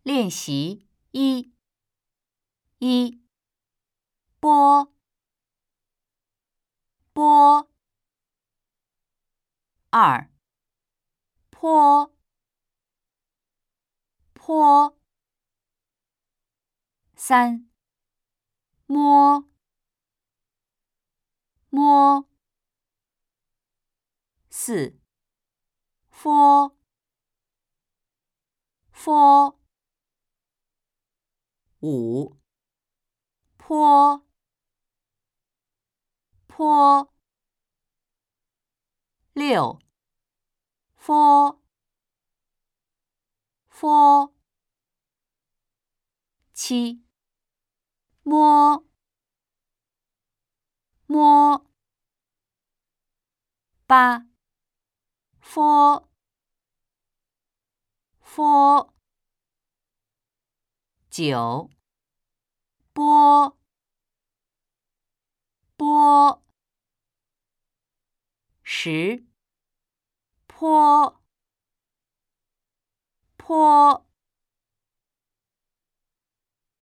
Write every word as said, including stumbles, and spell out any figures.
练习一一波波二坡坡三摸摸四佛佛五坡坡六佛佛七摸摸八佛佛九波波十坡坡